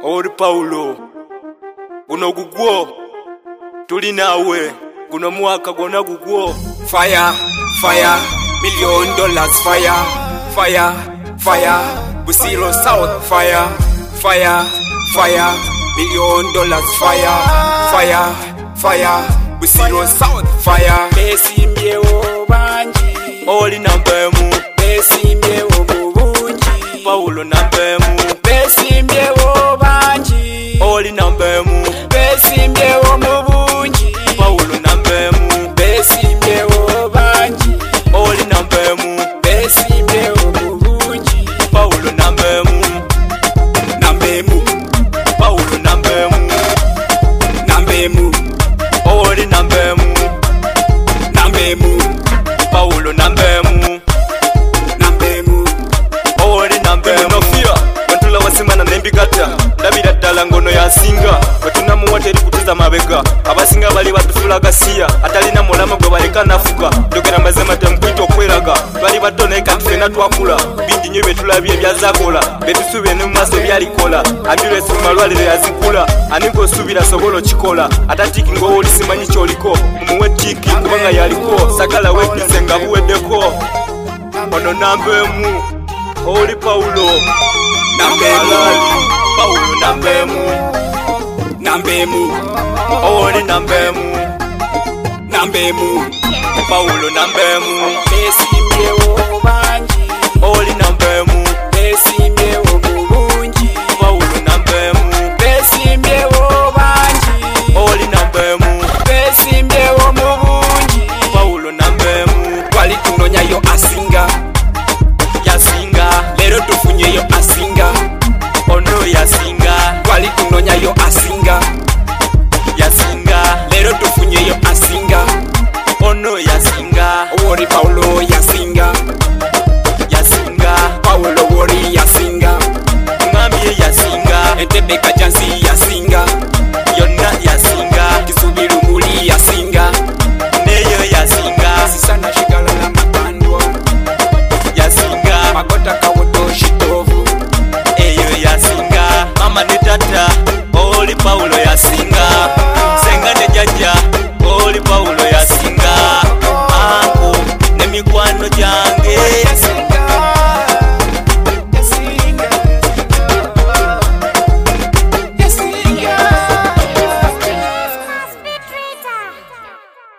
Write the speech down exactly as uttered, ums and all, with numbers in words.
Ori Paulo guno gugwo tuli nawe guno mwaka gona gugwo. Fire, fire, million dollars fire, fire, fire, Busiro South fire, fire, fire, million dollars fire, fire, fire, Busiro South fire. Besimbyewo banji Oli nambemu, besimbyewo mubunji Paulo nambemu, besimbyewo banji oli nambemu, besimbyewo mubunji Paulo nambemu, besimbyewo banji oli nambemu, besimbyewo mubunji Paulo nambemu, Nambemu, Paulo nambemu, nambemu, oli nambemu, nambemu, Paulo nambemu, nambemu, oli nambemu. Nofia wantula wasimana nembigata ndabira ddala ngono yasinga wetunamuwa teri kutuza mabega abasinga bali batufula gasiya atalina mulama gwe baleka nafuka jogera mazima temkwita okweraga bali bato naye kati fena twakula bingi nyo betulabye ebyazakola betusuubire ne mumaaso byalikola ambulesi mu malwaliro yazikula aninga osuubira sobola okikola atatiki ng'owoli simanyi kyoliko mumuwe tiki kubanga yaliko sagala wekkize nga buweddeko ono nambemu oli Paulo nambemu, Paulo nambemu, nambemu, oli nambemu, nambemu, Paulo nambemu, besi